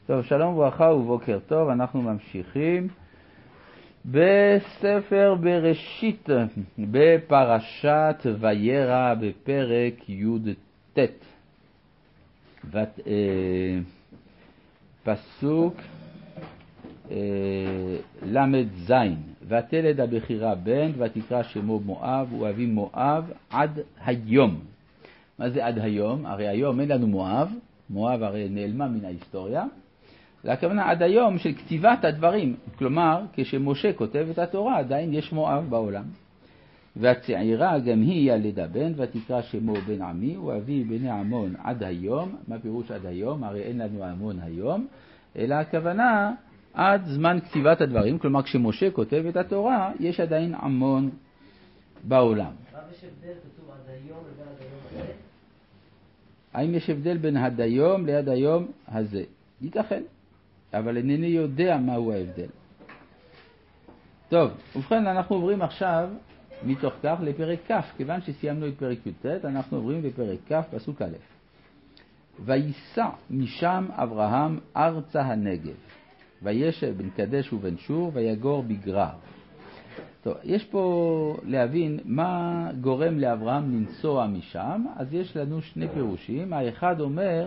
טוב, שלום וברכה ובוקר טוב, אנחנו ממשיכים בספר בראשית, בפרשת וירא בפרק י"ט, פסוק ל"ז. ותלד הבכירה בן ותקרא שמו מואב, ואבי מואב עד היום. מה זה עד היום? הרי היום אין לנו מואב, מואב הרי נעלמה מן ההיסטוריה. הכוונה עד היום של כתיבת הדברים, כלומר כשמשה כותב את התורה עדיין יש מואב בעולם. והצעירה גם היא ילדה בן ותקרא שמו בן עמי, ואבי בני עמון עד היום. מה פירוש עד היום? הרי אין לנו עמון היום, אלא הכוונה עד זמן כתיבת הדברים, כלומר כשמשה כותב את התורה יש עדיין עמון בעולם. יש הבדל כתוב עד היום לבין עד היום הזה? האם יש הבדל בין עד היום לעד היום הזה? ייתכן, אבל אינני יודע מהו ההבדל. טוב, ובכן אנחנו עוברים עכשיו מתוך כך לפרק כ', כיוון שסיימנו את פרק י"ט, אנחנו עוברים בפרק כ', פסוק א'. וייסע משם אברהם ארצה הנגב, וישב בין קדש ובין שור, ויגור בגרר. טוב, יש פה להבין מה גורם לאברהם לנסוע משם, אז יש לנו שני פירושים. האחד אומר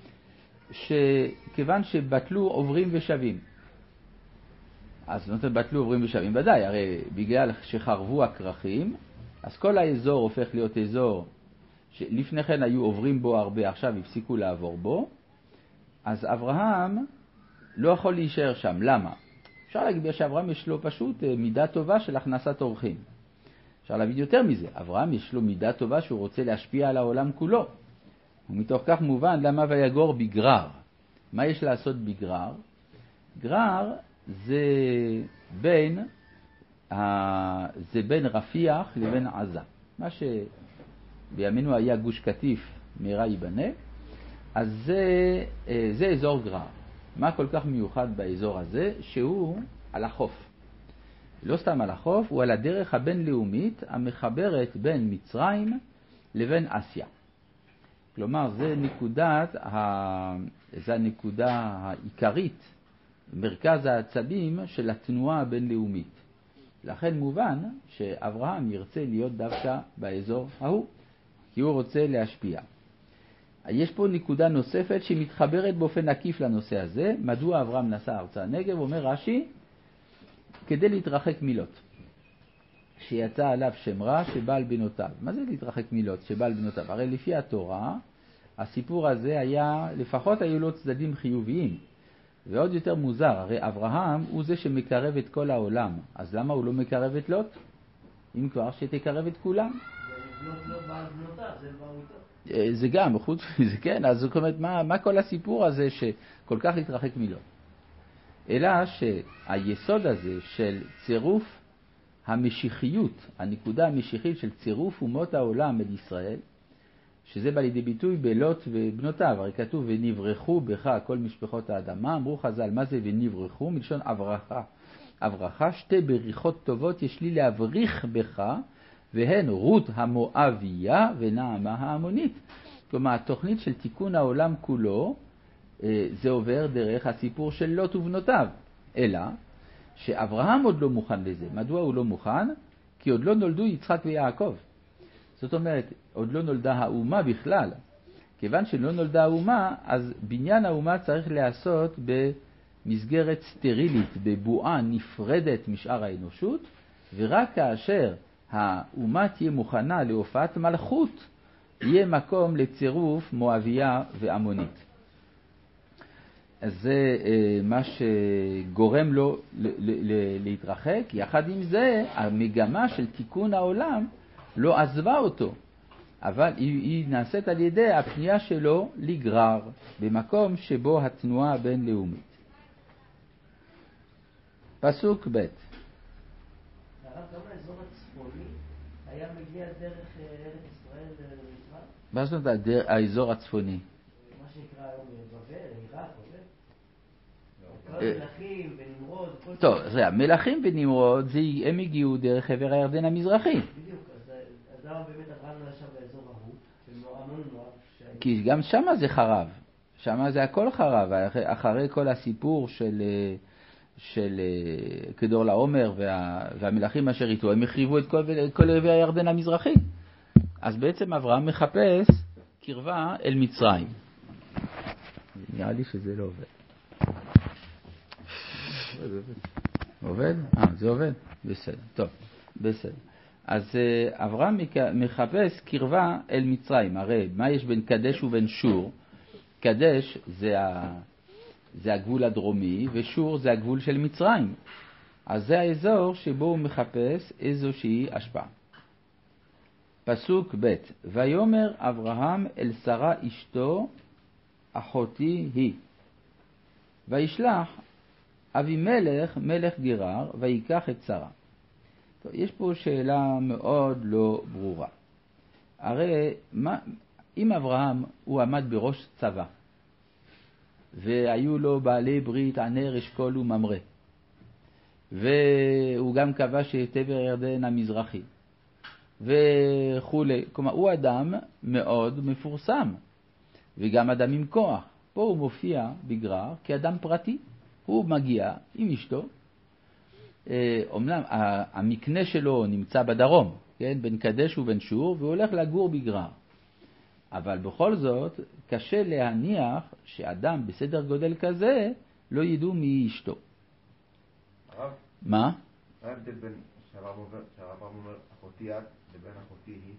שכיוון שבטלו עוברים ושבים, אז זאת אומרת בטלו עוברים ושבים, ודאי, הרי בגלל שחרבו הכרכים, אז כל האזור הופך להיות אזור שלפני כן היו עוברים בו הרבה, עכשיו הפסיקו לעבור בו, אז אברהם לא יכול להישאר שם. למה? אפשר להגיד שאברהם יש לו פשוט מידה טובה של הכנסת אורחים. אפשר להגיד יותר מזה, אברהם יש לו מידה טובה שהוא רוצה להשפיע על העולם כולו. ומתוך כך מובן למה ויגור בגרר. מה יש לעשות בגרר? גרר זה בין רפיח לבין עזה. מה שבימינו היה גוש קטיף מהרה ייבנה, אז זה אזור גרר. מה כל כך מיוחד באזור הזה? שהוא על החוף. לא סתם על החוף, הוא על הדרך הבינלאומית המחברת בין מצרים לבין אסיה. כלומר, זה הנקודה העיקרית, מרכז העצבים של התנועה הבינלאומית. לכן מובן שאברהם ירצה להיות דווקא באזור ההוא, כי הוא רוצה להשפיע. יש פה נקודה נוספת שמתחברת באופן עקיף לנושא הזה. מדוע אברהם נסע ארצה הנגב? אומר רש"י, כדי להתרחק מילות, שיצא עליו שם רע שבעל בנותיו. מה זה להתרחק מילות שבעל בנותיו? הרי לפי התורה הסיפור הזה היה, לפחות היו לו צדדים חיוביים. ועוד יותר מוזר, הרי אברהם הוא זה שמקרב את כל העולם, אז למה הוא לא מקרב את לוט? אם כבר שתקרב את כולם. לוט לא בעל בנותיו, זה בעל איתו. זה גם, חוץ מזה, כן, אז זאת אומרת, מה כל הסיפור הזה שכל כך להתרחק מלוט? אלא שהיסוד הזה של צירוף המשיחיות, הנקודה המשיחית של צירוף אומות העולם אל ישראל, שזה בא לידי ביטוי בלוט ובנותיו. הרי כתוב ונברחו בך כל משפחות האדמה. אמרו חז"ל, מה זה ונברחו? מלשון אברחה. אברחה, שתי בריחות טובות יש לי להבריך בך, והן רות המואביה ונעמה העמונית. כלומר, התוכנית של תיקון העולם כולו, זה עובר דרך הסיפור של לוט ובנותיו. אלא שאברהם עוד לא מוכן לזה. מדוע הוא לא מוכן? כי עוד לא נולדו יצחק ויעקב. זאת אומרת, עוד לא נולדה האומה בכלל. כיוון שלא נולדה האומה, אז בניין האומה צריך להיעשות במסגרת סטרילית, בבועה נפרדת משאר האנושות, ורק כאשר האומה תהיה מוכנה להופעת מלכות, יהיה מקום לצירוף מואביה ועמונית. אז זה מה שגורם לו להתרחק. יחד עם זה, המגמה של תיקון העולם לא עזבה אותו, אבל היא נעשית על ידי הפנייה שלו לגרר, במקום שבו התנועה הבינלאומית. פסוק ב'. הרב, גם האזור הצפוני היה מגיע דרך ארץ ישראל למצרים? מה זאת אומרת האזור הצפוני? מה שנקרא היום בבל, עיראק, כל מלכים ונמרוד. טוב, מלכים ונמרוד, הם הגיעו דרך עבר הירדן המזרחי. בדיוק, אז למה באמת אברהם לא ישב באזור ההוא, של עמון מואב? כי גם שם זה חרב. שמה זה הכל חרב, אחרי כל הסיפור של כדור לעומר והמלכים אשר איתו, הם החריבו את כל ערבי הירדן המזרחי. אז בעצם אברהם מחפש קרבה אל מצרים. נראה לי שזה לא עובד. עובד? זה עובד? בסדר. טוב, בסדר. אז אברהם מחפש קרבה אל מצרים. הרי מה יש בין קדש ובין שור? קדש זה הגבול הדרומי, ושור זה הגבול של מצרים. אז זה האזור שבו הוא מחפש איזושהי השפעה. פסוק ב' ויאמר אברהם אל שרה אשתו, אחותי היא. וישלח אבימלך מלך גרר ויקח את שרה. טוב, יש פה שאלה מאוד לא ברורה. הרי אם אברהם הוא עמד בראש צבא, והיו לו בעלי ברית ענר, אשכול וממרא, והוא גם כבש את עבר הירדן המזרחי וכו', כלומר הוא אדם מאוד מפורסם וגם אדם עם כוח. פה הוא מופיע בגרר כאדם פרטי, הוא מגיע עם אשתו. אומנם המקנה שלו נמצא בדרום, כן? בין קדש ובין שור, והוא הולך לגור בגרר. אבל בכל זאת קשה להניח שאדם בסדר גודל כזה לא ידעו מי אשתו. הרב? מה? מה ההבדל בין שהרב אומר אחותי את לבין אחותי היא?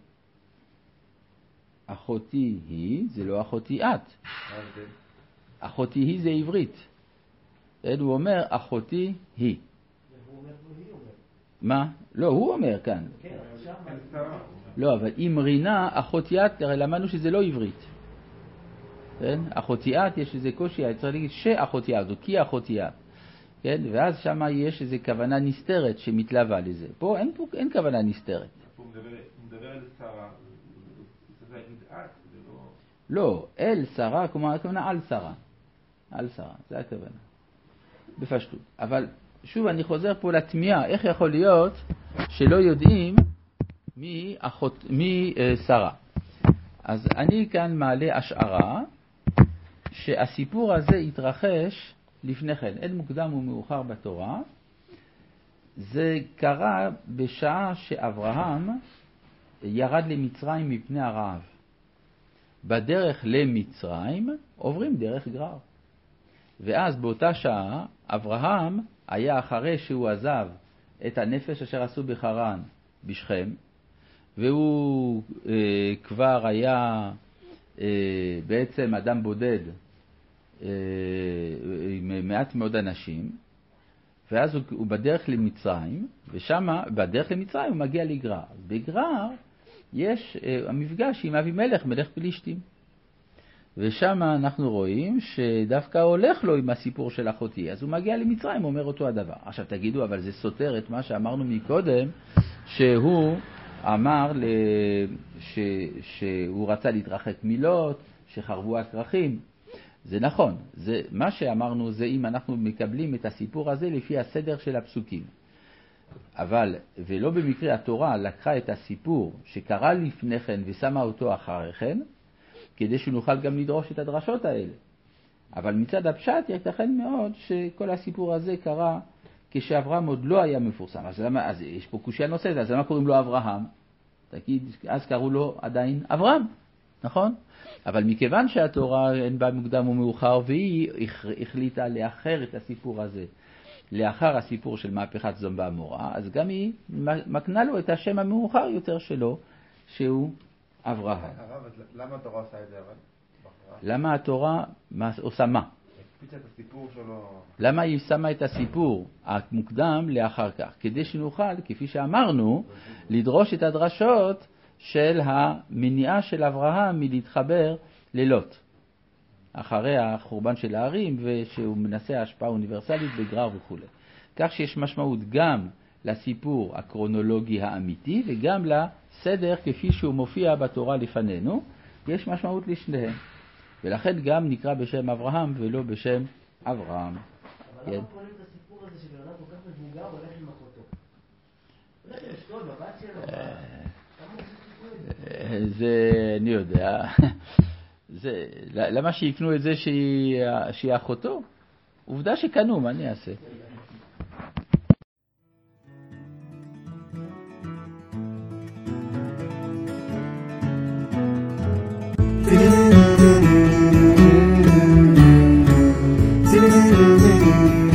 אחותי היא זה לא אחותי את. מה ההבדל? אחותי היא זה עברית. הוא אומר אחותי היא. הוא אומר והיא אומר. מה? לא, הוא אומר כאן. כן, עכשיו לא, אבל אם רינה אחותי את, הרי למדנו שזה לא עברית. כן? אחותי את, יש איזה קושי, צריך להגיד שאחותי את, או כי אחותי את. כן? ואז שם יש איזו כוונה נסתרת שמתלווה לזה. פה אין כוונה נסתרת. הוא מדבר על שרה, זה להגיד את, זה לא... לא, אל שרה, כלומר הכוונה על שרה. על שרה, זה הכוונה. בפשטות. אבל שוב אני חוזר פה לתמיהה, איך יכול להיות שלא יודעים מי שרה. אז אני כאן מעלה השערה שהסיפור הזה התרחש לפני כן, אין מוקדם ומאוחר בתורה. זה קרה בשעה שאברהם ירד למצרים מפני הרעב. בדרך למצרים עוברים דרך גרר. ואז באותה שעה אברהם היה אחרי שהוא עזב את הנפש אשר עשו בחרן בשכם, והוא כבר היה בעצם אדם בודד עם מעט מאוד אנשים, ואז הוא בדרך למצרים, ושם בדרך למצרים הוא מגיע לגרר. בגרר יש המפגש עם אבימלך מלך פלישתים, ושם אנחנו רואים שדווקא הולך לו עם הסיפור של אחותי, אז הוא מגיע למצרים, אומר אותו הדבר. עכשיו תגידו, אבל זה סותר את מה שאמרנו מקודם, שהוא אמר שהוא רצה להתרחק מלוט, שחרבו הכרכים. זה נכון, מה שאמרנו זה אם אנחנו מקבלים את הסיפור הזה לפי הסדר של הפסוקים. אבל, ולא במקרה התורה לקחה את הסיפור שקרה לפני כן ושמה אותו אחרי כן, כדי שנוכל גם לדרוש את הדרשות האלה. אבל מצד הפשט ייתכן מאוד שכל הסיפור הזה קרה כשאברהם עוד לא היה מפורסם. אז יש פה קושיה נוספת, אז למה קוראים לו אברהם? תגיד, אז קראו לו עדיין אברהם, נכון? אבל מכיוון שהתורה אין בה מוקדם ומאוחר, והיא החליטה לאחר את הסיפור הזה לאחר הסיפור של מהפכת סדום ועמורה, אז גם היא מקנה לו את השם המאוחר יותר שלו, שהוא אברהם. הרב, אז למה התורה עושה את זה אבל? למה התורה עושה מה? הקפיצה את הסיפור שלו. למה היא שמה את הסיפור המוקדם לאחר כך? כדי שנוכל, כפי שאמרנו, לדרוש את הדרשות של המניעה של אברהם מלהתחבר ללוט. אחרי החורבן של הערים, ושהוא מנסה השפעה אוניברסלית בגרר וכו'. כך שיש משמעות גם לסיפור הקרונולוגי האמיתי, וגם לסדר כפי שהוא מופיע בתורה לפנינו, יש משמעות לשניהם. ולכן גם נקרא בשם אברהם ולא בשם אברהם. אבל למה קוראים את הסיפור הזה שבן אדם כל כך מבוגר הולך עם אחותו? הולך עם אשתו, בבת שלו, זה, אני יודע, למה שיקנו את זה שהיא אחותו? עובדה שקנו, מה אני אעשה? Thank you.